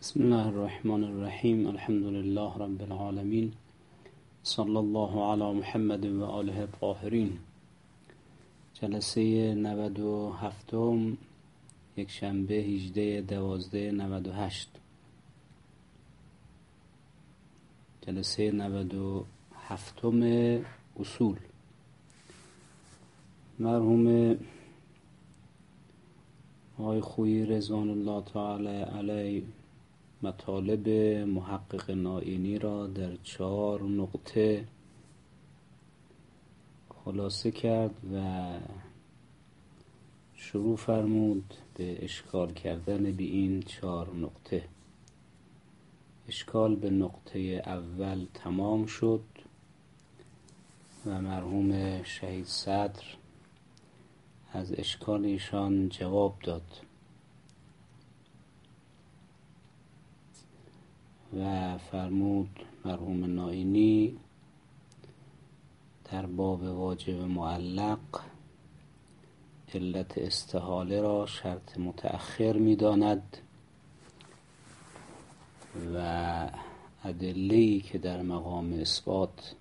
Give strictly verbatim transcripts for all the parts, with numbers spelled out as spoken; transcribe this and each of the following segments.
بسم الله الرحمن الرحیم. الحمد لله رب العالمین، صلی الله علی محمد و آله الطاهرین. جلسه نود و هفتم، یک شنبه هجده دوازده نود و هشت. جلسه نود و هفتم اصول. مرحوم آقای خویی رضوان الله تعالی علیه مطالب محقق نائینی را در چهار نقطه خلاصه کرد و شروع فرمود به اشکال کردن به این چهار نقطه. اشکال به نقطه اول تمام شد و مرحوم شهید صدر از اشکال ایشان جواب داد و فرمود مرحوم نائینی در باب واجب معلق علت استحاله را شرط متأخر می داند و ادله‌ای که در مقام اثبات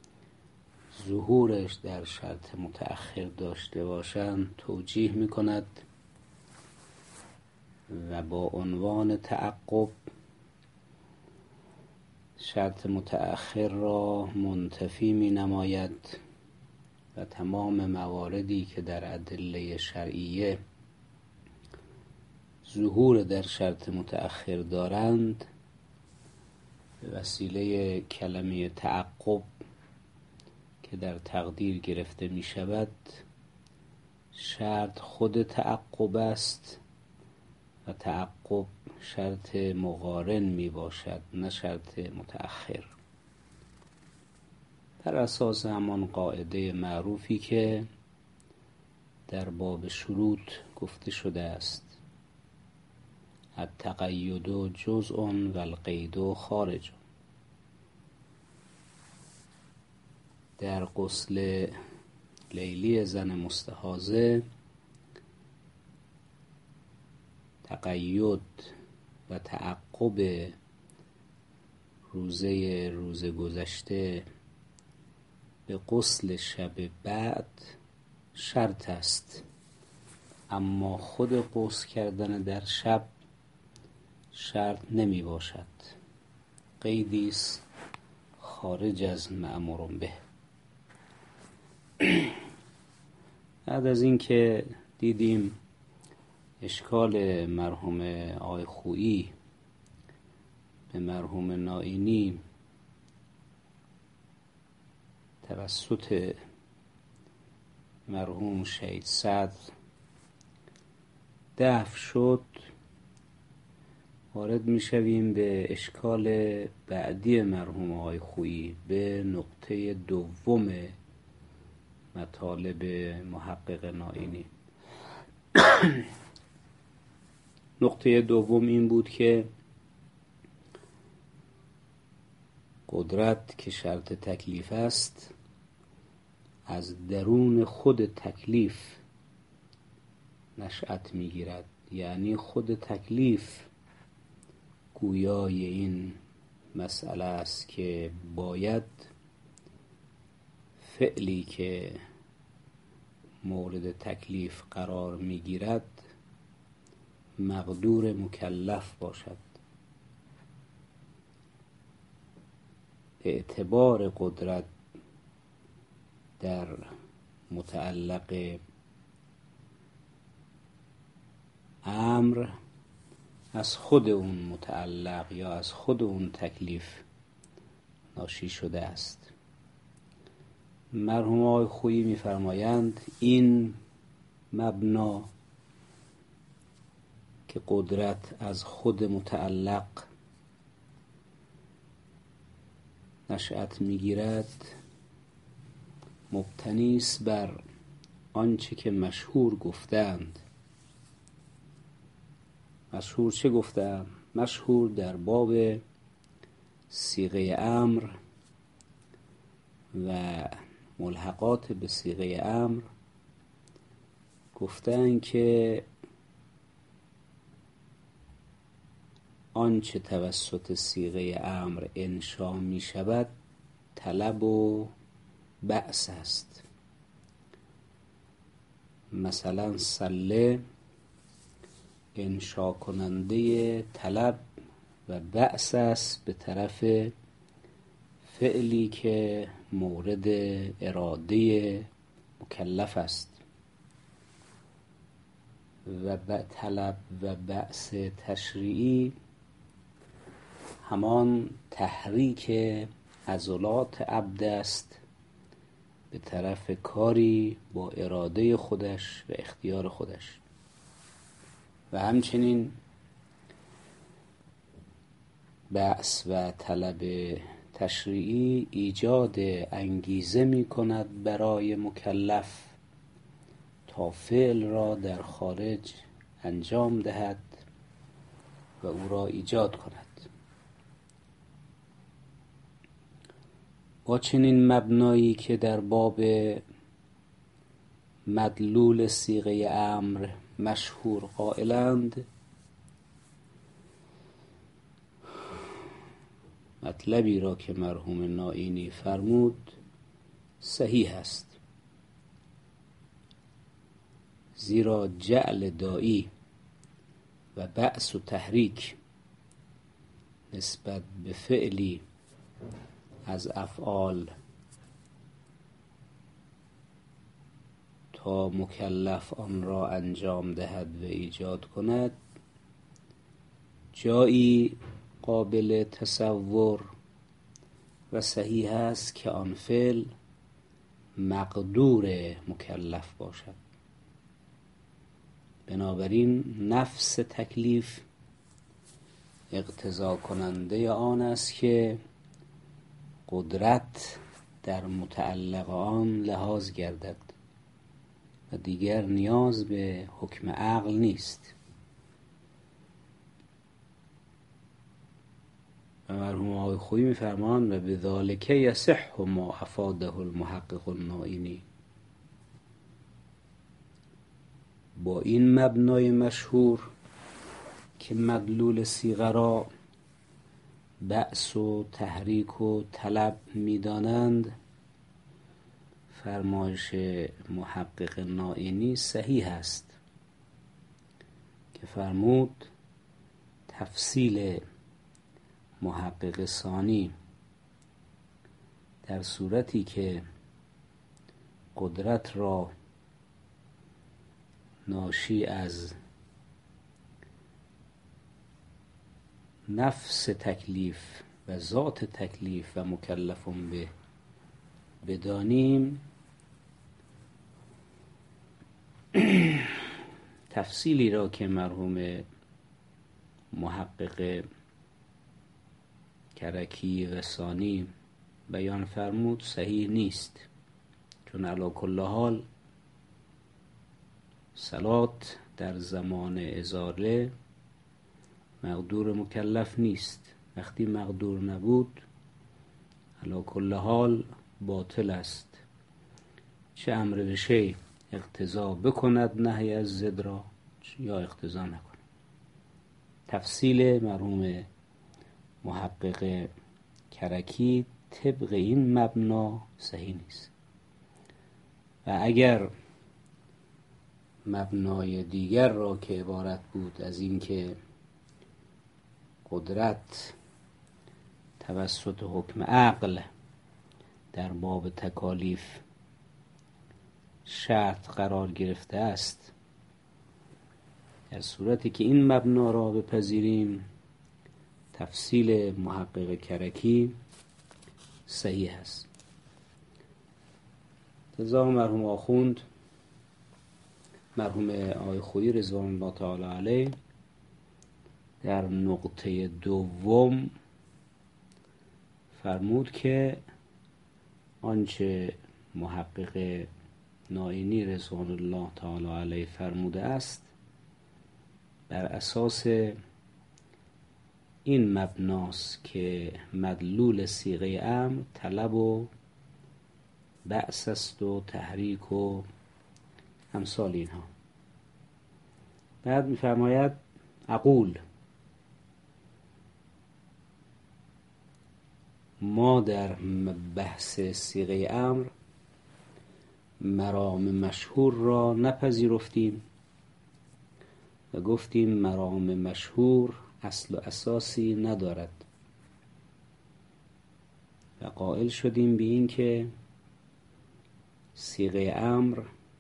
ظهورش در شرط متأخر داشته باشند توجیه می کند و با عنوان تعقب شرط متأخر را منتفی می نماید و تمام مواردی که در ادله شرعیه ظهور در شرط متأخر دارند به وسیله کلمه تعقب که در تقدیر گرفته می شود، شرط خود تعقب است و تعقب شرط مقارن می باشد، نه شرط متأخر، بر اساس همان قاعده معروفی که در باب شروط گفته شده است: التقید جزء و القید خارج. در غسل لیلی زن مستحاضه تقید و تعقب روزه روز گذشته به غسل شب بعد شرط است، اما خود غسل کردن در شب شرط نمی باشد، قیدی است خارج از مأمور به. بعد از این که دیدیم اشکال مرحوم آقای خویی به مرحوم نائینی توسط مرحوم شهید صدر دفع شد، وارد می شویم به اشکال بعدی مرحوم آقای خویی به نقطه دوم مطالب محقق نائینی. نقطه دوم این بود که قدرت که شرط تکلیف است از درون خود تکلیف نشأت میگیرد، یعنی خود تکلیف گویای این مسئله است که باید فعلی که مورد تکلیف قرار میگیرد مقدور مکلف باشد. اعتبار قدرت در متعلق امر از خود اون متعلق یا از خود اون تکلیف ناشی شده است. مرحوم آقای خویی می‌فرمایند این مبنا که قدرت از خود متعلق نشأت میگیرد مبتنی است بر آنچه که مشهور گفتند. مشهور چه گفتند؟ مشهور در باب صیغه امر و ملحقات به صیغه امر گفتند که آنچه توسط صیغه امر انشا می شود طلب و بعث است. مثلا سله انشا کننده طلب و بعث است به طرف فعلی که مورد اراده مکلف است. و طلب و بعث تشریعی همان تحریک عضلات عبد است به طرف کاری با اراده خودش و اختیار خودش. و همچنین بعث و طلب تشریعی ایجاد انگیزه می کند برای مکلف تا فعل را در خارج انجام دهد و او را ایجاد کند. با چنین مبنایی که در باب مدلول صیغه امر مشهور قائلند، مطلبی را که مرحوم نائینی فرمود صحیح است، زیرا جعل داعی و بعث و تحریک نسبت به فعلی از افعال تا مکلف آن را انجام دهد و ایجاد کند جایی قابل تصور و صحیح است که آن فعل مقدور مکلف باشد. بنابراین نفس تکلیف اقتضا کننده آن است که قدرت در متعلق آن لحاظ گردد و دیگر نیاز به حکم عقل نیست. و مرحوم آقای خویی می‌فرمایند و بذالک یصح ما افاده المحقق النائینی، با این مبنای مشهور که مدلول صیغه را بعث و تحریک و طلب می‌دانند، فرمایش محقق نائینی صحیح است که فرمود تفصیل محقق ثانی در صورتی که قدرت را ناشی از نفس تکلیف و ذات تکلیف و مکلفون به بدانیم، تفصیلی را که مرحوم محقق کرکی و ثانی بیان فرمود صحیح نیست، چون علی کل حال صلات در زمان ازاله مقدور مکلف نیست. وقتی مقدور نبود علی کل حال باطل است، چه امر به شیء اقتضا بکند نهی از ضد را یا اقتضا نکند. تفصیل مرحوم محقق کرکی طبق این مبنا صحیح نیست. و اگر مبنای دیگر را که عبارت بود از این که قدرت توسط حکم عقل در باب تکالیف شرط قرار گرفته است، در صورتی که این مبنا را بپذیریم تفصیل محقق کرکی صحیح است. لذا مرحوم آخوند مرحوم آقای خویی رضوان الله تعالی علیه در نقطه دوم فرمود که آنچه محقق نائینی رضوان الله تعالی علیه فرموده است بر اساس این مبناست که مدلول صیغه امر طلب و بعث است و تحریک و امثال اینها. بعد می‌فرماید اقول ما در بحث صیغه امر مرام مشهور را نپذیرفتیم و گفتیم مرام مشهور اصل و اساسی ندارد و قائل شدیم به این که صیغه امر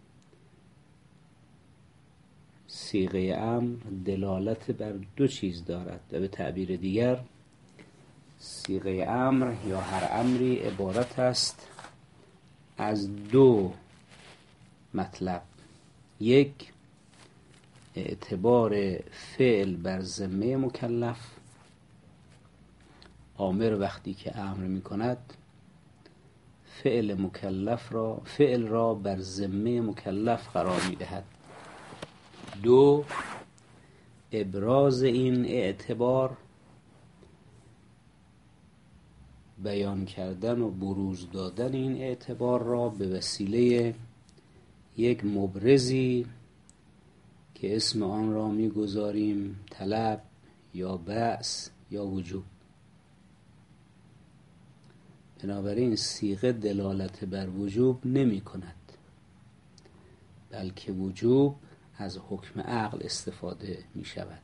صیغه امر دلالت بر دو چیز دارد و به تعبیر دیگر صیغه امر یا هر امری عبارت است از دو مطلب. یک، اعتبار فعل بر ذمه مکلف، آمر وقتی که امر می کند فعل مکلف را فعل را بر ذمه مکلف قرار می دهد. دو، ابراز این اعتبار، بیان کردن و بروز دادن این اعتبار را به وسیله یک مبرزی که اسم آن را می‌گذاریم طلب یا بأس یا وجوب. بنابراین صیغه دلالت بر وجوب نمی کند، بلکه وجوب از حکم عقل استفاده می شود.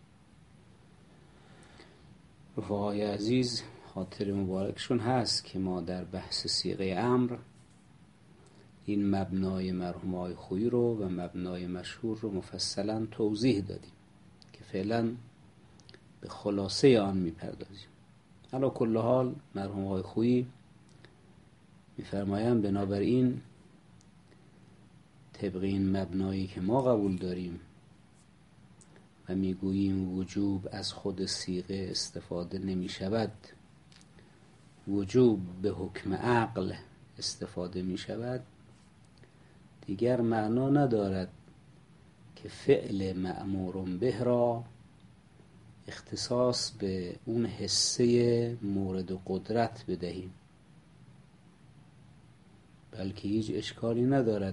رفقای عزیز، خاطر مبارکشون هست که ما در بحث صیغه امر این مبنای مرحوم آقای خویی رو و مبنای مشهور رو مفصلا توضیح دادیم که فعلا به خلاصه آن میپردازیم. علی کل حال مرحوم آقای خویی میفرمایند بنابراین طبق این مبنایی که ما قبول داریم و میگوییم وجوب از خود صیغه استفاده نمی شود، وجوب به حکم عقل استفاده می شود، دیگر معنا ندارد که فعل مأمور به را اختصاص به اون حصه مورد قدرت بدهیم، بلکه هیچ اشکالی ندارد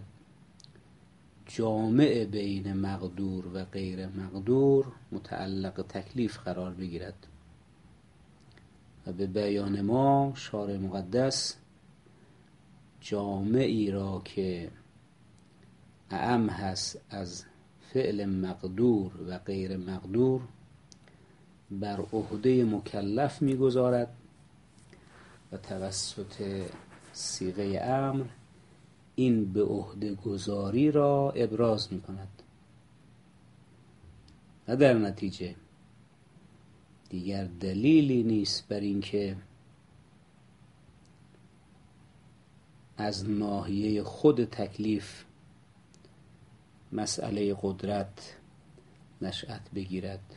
جامع بین مقدور و غیر مقدور متعلق تکلیف قرار بگیرد و به بیان ما شارع مقدس جامعی را که اعم هست از فعل مقدور و غیر مقدور بر عهده مکلف میگذارد و توسط صیغه امر این به عهده گذاری را ابراز می کند و در نتیجه دیگر دلیلی نیست بر این که از ناحیه خود تکلیف مسئله قدرت نشأت بگیرد،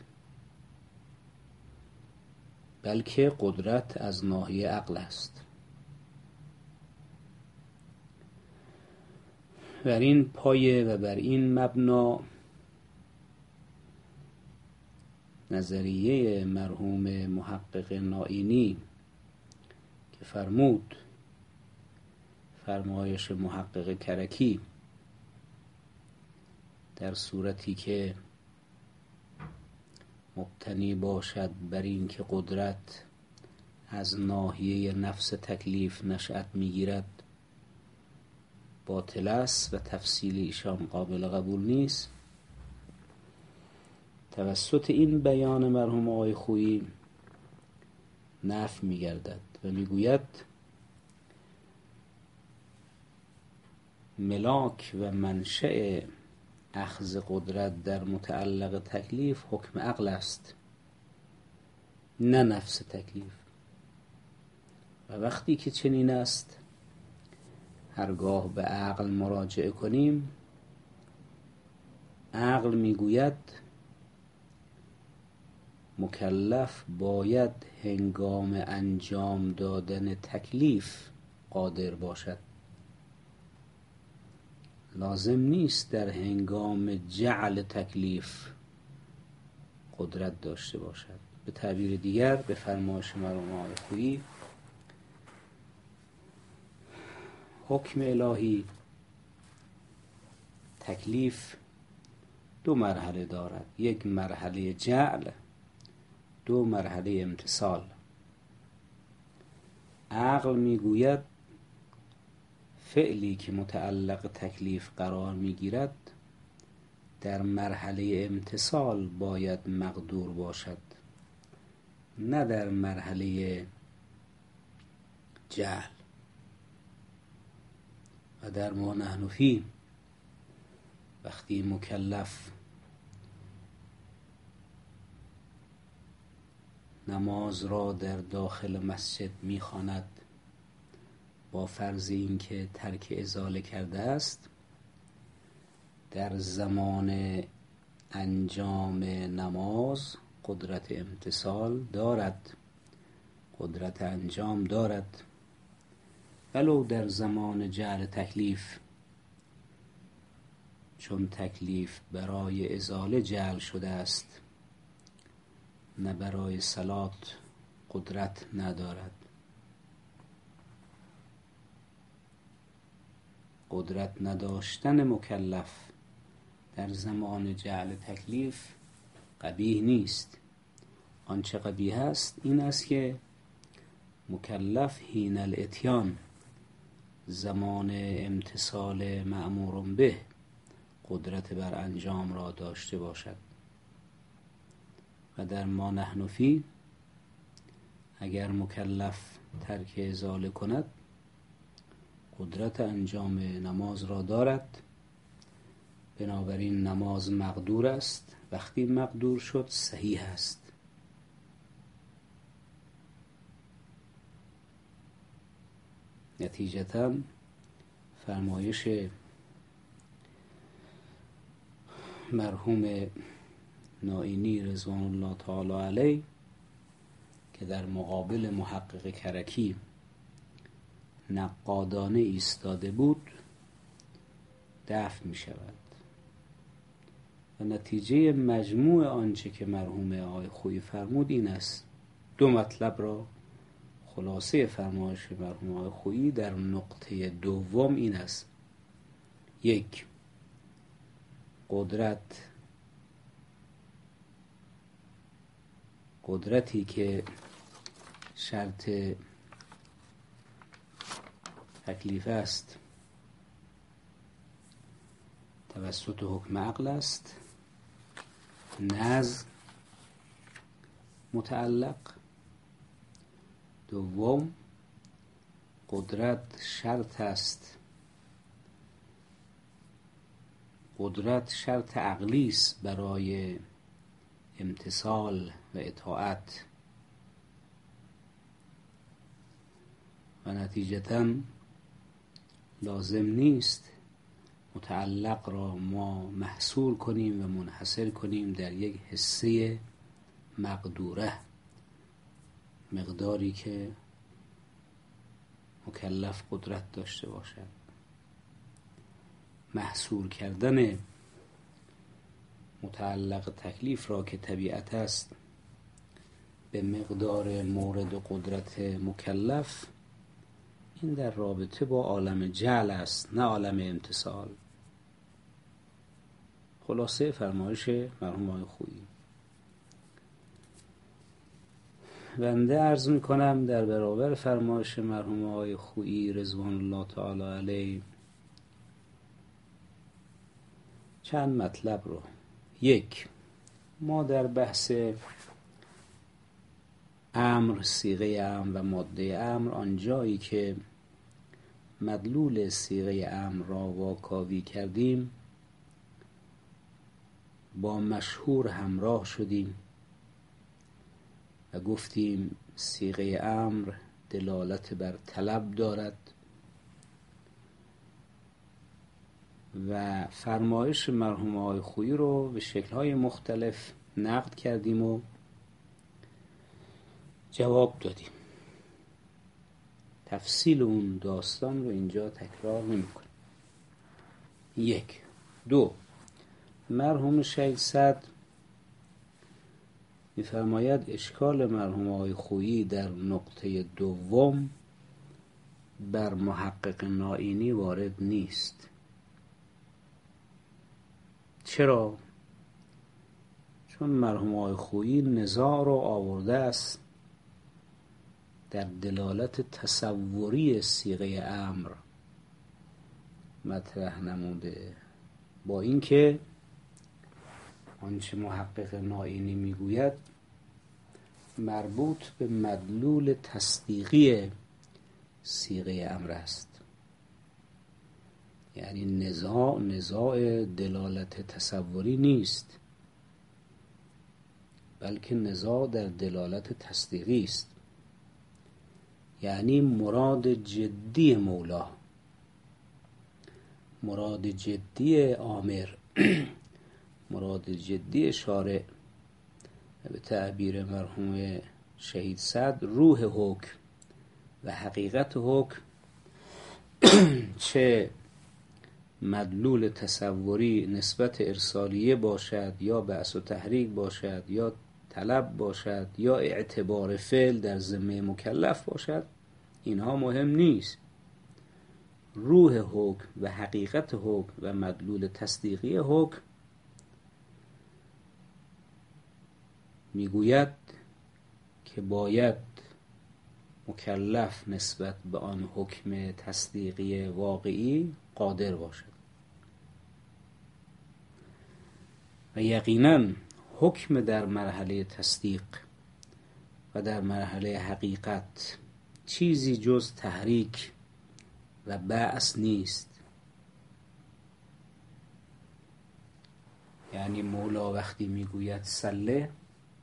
بلکه قدرت از ناحیه عقل است. بر این پایه و بر این مبنا نظریه مرحوم محقق نائینی که فرمود فرمایش محقق کرکی در صورتی که مبتنی باشد بر این که قدرت از ناحیه نفس تکلیف نشأت میگیرد باطل است و تفصیل ایشان قابل قبول نیست، توسط این بیان مرحوم آقای خویی نفی می‌گردد و میگوید ملاک و منشأ اخذ قدرت در متعلق تکلیف حکم عقل است، نه نفس تکلیف. و وقتی که چنین است هرگاه به عقل مراجعه کنیم، عقل میگوید مکلف باید هنگام انجام دادن تکلیف قادر باشد، لازم نیست در هنگام جعل تکلیف قدرت داشته باشد. به تعبیر دیگر به فرمایش مرحوم آقای خویی حکم الهی تکلیف دو مرحله دارد، یک مرحله جعل، دو مرحله امتثال. عقل میگوید فعلی که متعلق تکلیف قرار میگیرد در مرحله امتثال باید مقدور باشد، نه در مرحله جهل. و در ما نحن فی، وقتی مکلف نماز را در داخل مسجد میخواند با فرض این که ترک ازاله کرده است، در زمان انجام نماز قدرت امتثال دارد، قدرت انجام دارد، ولو در زمان جعل تکلیف، چون تکلیف برای ازاله جعل شده است نه برای صلات قدرت ندارد. قدرت نداشتن مکلف در زمان جعل تکلیف قبیح نیست. آنچه قبیح است این است که مکلف حین الاتیان، زمان امتثال مأمور به، قدرت بر انجام را داشته باشد. و در ما نحن فی، اگر مکلف ترک ازاله کند قدرت انجام نماز را دارد، بنابراین نماز مقدور است. وقتی مقدور شد صحیح است. نتیجتاً فرمایش مرحوم نائینی رضوان الله تعالی علیه که در مقابل محقق کرکی نقادانه ایستاده بود دفع می شود. و نتیجه مجموع آنچه که مرحوم آقای خویی فرمود این است. دو مطلب را خلاصه فرمایش مرحوم آقای خویی در نقطه دوم این است: یک، قدرت قدرتی که شرط تکلیف است توسط حکم عقل است، نظم متعلق. دوم، قدرت شرط است، قدرت شرط عقلی است برای امتثال و اطاعت. و نتیجتاً لازم نیست متعلق را ما محصور کنیم و منحصر کنیم در یک حصه مقدوره، مقداری که مکلف قدرت داشته باشد. محصور کردن متعلق تکلیف را که طبیعت است به مقدار مورد قدرت مکلف، این در رابطه با عالم جعل است نه عالم امتثال. خلاصه فرمایش مرحوم آقای خویی. بنده عرض میکنم در برابر فرمایش مرحوم آقای خویی رضوان الله تعالی علیه چند مطلب رو. یک، ما در بحث امر، صیغه امر و ماده امر، آنجایی که مدلول صیغه امر را واکاوی کردیم با مشهور همراه شدیم و گفتیم صیغه امر دلالت بر طلب دارد و فرمایش مرحوم آقای خویی رو به شکل‌های مختلف نقد کردیم و جواب دادیم. تفصیل اون داستان رو اینجا تکرار نمی‌کنم. یک. دو، مرحوم شیخ سعد می‌فرماید اشکال مرحوم آقای خویی در نقطه دوم بر محقق نائینی وارد نیست. چرا؟ چون مرحوم آقای خویی نزاع رو آورده است در دلالت تصوری صیغه امر مطرح نموده، با اینکه آنچه محقق نائینی میگوید مربوط به مدلول تصدیقی صیغه امر است. یعنی نزاع نزاع دلالت تصوری نیست، بلکه نزاع در دلالت تصدیقی است. یعنی مراد جدی مولا، مراد جدی آمر، مراد جدی شارع، به تعبیر مرحوم شهید سعد روح حکم و حقیقت حکم چه مدلول تصوری نسبت ارسالیه باشد یا بعث و تحریک باشد یا طلب باشد یا اعتبار فعل در ذمه مکلف باشد، اینها مهم نیست. روح حکم و حقیقت حکم و مدلول تصدیقی حکم میگوید که باید مکلف نسبت به آن حکم تصدیقی واقعی قادر باشد و یقیناً حکم در مرحله تصدیق و در مرحله حقیقت چیزی جز تحریک و بعث نیست. یعنی مولا وقتی میگوید سله،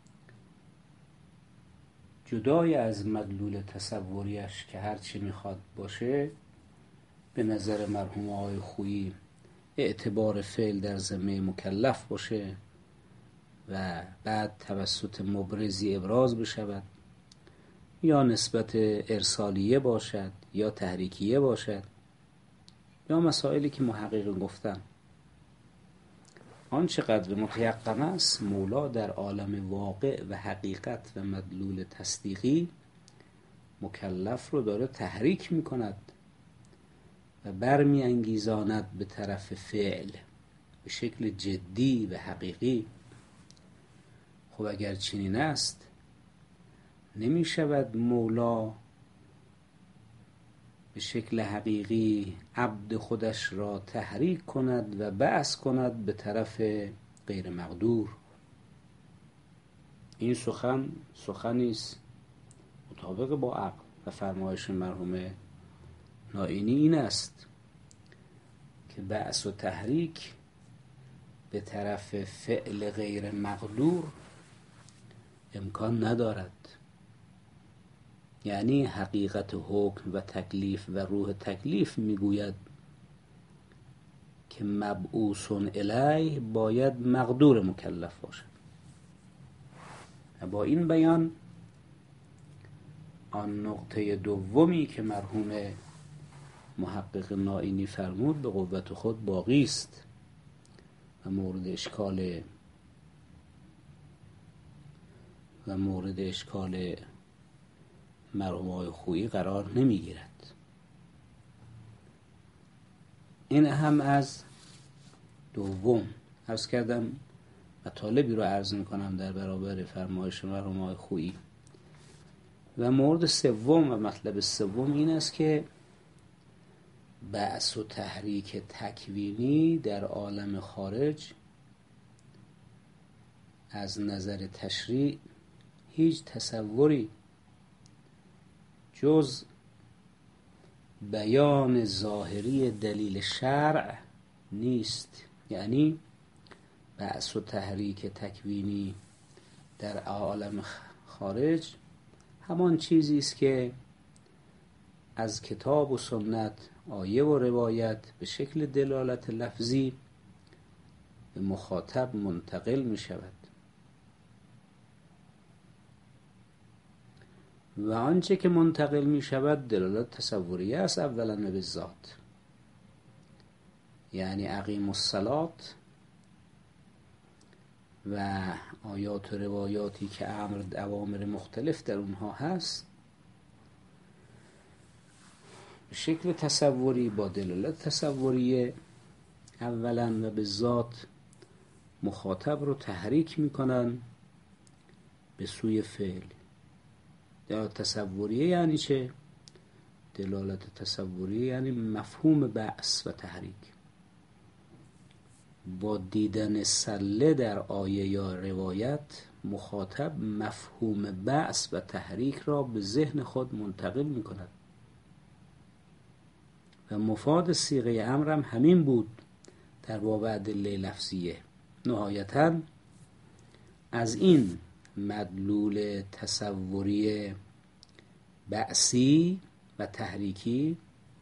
جدای از مدلول تصوریش که هرچی میخواد باشه، به نظر مرحوم آقای خویی اعتبار فعل در ذمه مکلف باشه و بعد توسط مبرزی ابراز بشود، یا نسبت ارسالیه باشد یا تحریکیه باشد، یا مسائلی که محقق گفتن. آن چقدر متیقن است مولا در عالم واقع و حقیقت و مدلول تصدیقی مکلف رو داره تحریک میکند و برمی انگیزاند به طرف فعل به شکل جدی و حقیقی. خب اگر چنین است، نمی شود مولا به شکل حقیقی عبد خودش را تحریک کند و بعث کند به طرف غیر مقدور. این سخن سخنی است مطابق با عقل و فرمایش مرحوم نائینی این است که بعث و تحریک به طرف فعل غیر مقدور امکان ندارد. یعنی حقیقت حکم و تکلیف و روح تکلیف میگوید که مبعوث الیه باید مقدور مکلف باشد. و با این بیان آن نقطه دومی که مرحوم محقق نائینی فرمود به قوت خود باقی است و مورد اشکال و مورد اشکال مرحوم آقای خویی قرار نمی گیرد. این هم از دوم. عرض کردم مطالبی رو عرض می کنم در برابر فرمایش مرحوم آقای خویی. و مورد سوم و مطلب سوم این است که بعث و تحریک تکوینی در عالم خارج از نظر تشریع هیچ تصوری جز بیان ظاهری دلیل شرع نیست. یعنی بعث و تحریک تکوینی در عالم خارج همان چیزی است که از کتاب و سنت، آیه و روایت به شکل دلالت لفظی به مخاطب منتقل می شود. و آنچه که منتقل می شود دلالت تصوریه است اولا و به ذات. یعنی اقیم الصلاة و آیات و روایاتی که امر اوامر مختلف در اونها هست به شکل تصوری با دلالت تصوریه اولا و به ذات مخاطب رو تحریک میکنن به سوی فعل. دلالت تصوریه یعنی چه؟ دلالت تصوریه یعنی مفهوم بعث و تحریک. با دیدن سله در آیه یا روایت مخاطب مفهوم بعث و تحریک را به ذهن خود منتقل می کند و مفاد صیغه امر هم همین بود در باب ادله لفظیه. نهایتاً از این مدلول تصوری بعثی و تحریکی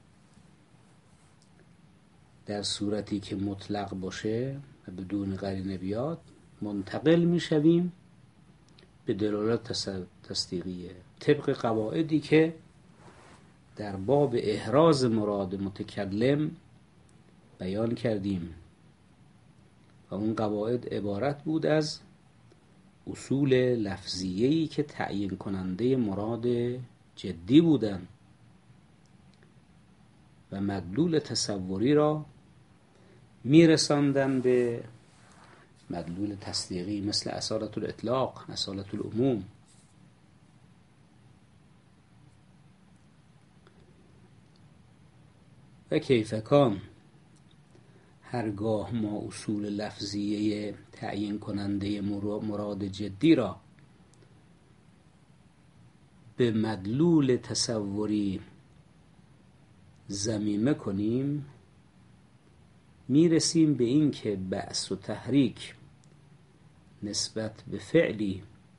در صورتی که مطلق باشه و بدون قرینه بیاد منتقل می شویم به دلالت تصدیقیه طبق قواعدی که در باب احراز مراد متکلم بیان کردیم و اون قواعد عبارت بود از اصول لفظیه‌ای که تعیین کننده مراد جدی بودن و مدلول تصوری را میرساندن به مدلول تصدیقی، مثل اصالت الاطلاق، اصالت العموم. و کیفکان هرگاه ما اصول لفظیه تعیین کننده مراد جدی را به مدلول تصوری ضمیمه کنیم، میرسیم به این که بعث و تحریک نسبت به فعلی،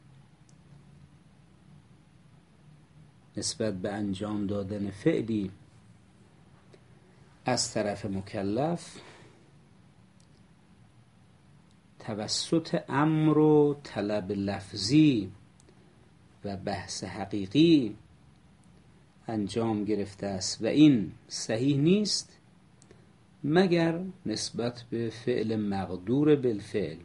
نسبت به انجام دادن فعلی از طرف مکلف توسط امر و طلب لفظی و بحث حقیقی انجام گرفته است و این صحیح نیست مگر نسبت به فعل مقدور بالفعل.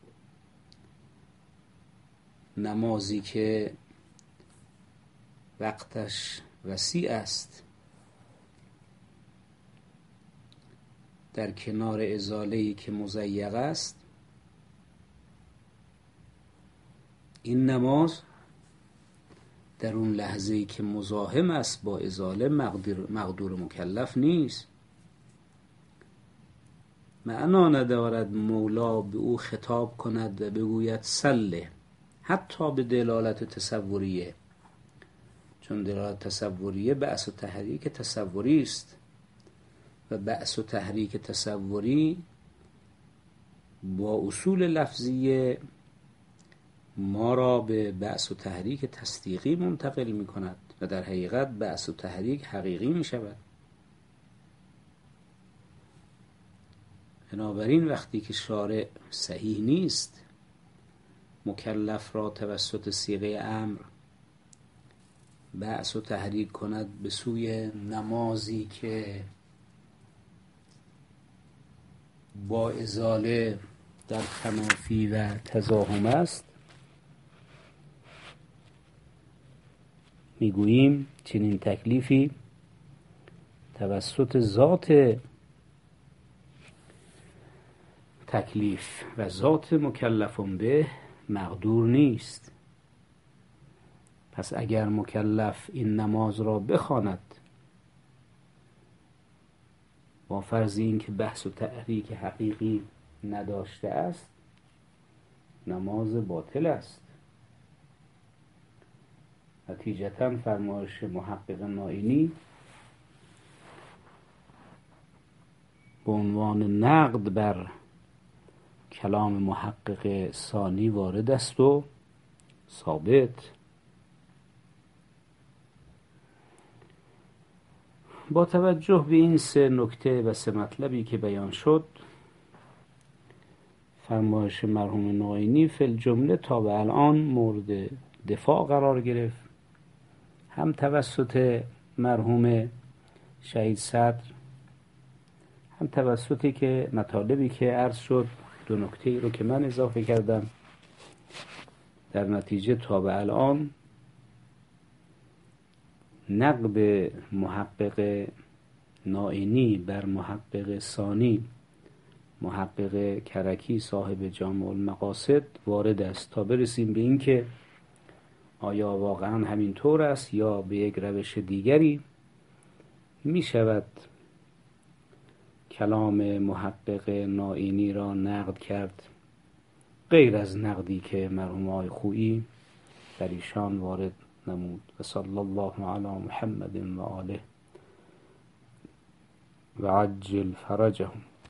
نمازی که وقتش وسیع است در کنار ازاله‌ای که مضیق است، این نماز در اون لحظه‌ای که مزاحم است با ازاله مقدور, مقدور مکلف نیست. معنا ندارد مولا به او خطاب کند و بگوید سله، حتی به دلالت تصوریه، چون دلالت تصوریه بعث و تحریک تصوری است و بعث و تحریک تصوری با اصول لفظیه ما را به بعث و تحریک تصدیقی منتقل می کند و در حقیقت بعث و تحریک حقیقی می شود. بنابراین وقتی که شارع صحیح نیست مکلف را توسط صیغه امر بعث و تحریک کند به سوی نمازی که با ازاله در تنافی و تزاحم است، میگوییم چنین تکلیفی توسط ذات تکلیف و ذات مکلفون به مقدور نیست. پس اگر مکلف این نماز را بخواند با فرض این که بحث و تحریک حقیقی نداشته است، نماز باطل است. نتیجتاً فرمایش محقق نائینی به عنوان نقد بر کلام محقق ثانی وارد است و ثابت. با توجه به این سه نکته و سه مطلبی که بیان شد، فرمایش مرحوم نائینی فی الجمله تا به الان مورد دفاع قرار گرفت، هم توسط مرحوم شهید صدر، هم توسطی که مطالبی که عرض شد، دو نکته رو که من اضافه کردم. در نتیجه تا به الان نقد محقق نائینی بر محقق ثانی، محقق کرکی صاحب جامع المقاصد وارد است، تا برسیم به این که آیا واقعا همین طور است یا به یک روش دیگری می شود کلام محقق نائینی را نقد کرد، غیر از نقدی که مرحوم آقای خویی در ایشان وارد نمود؟ و صلی الله علی محمد و آله و عجل فرجهم.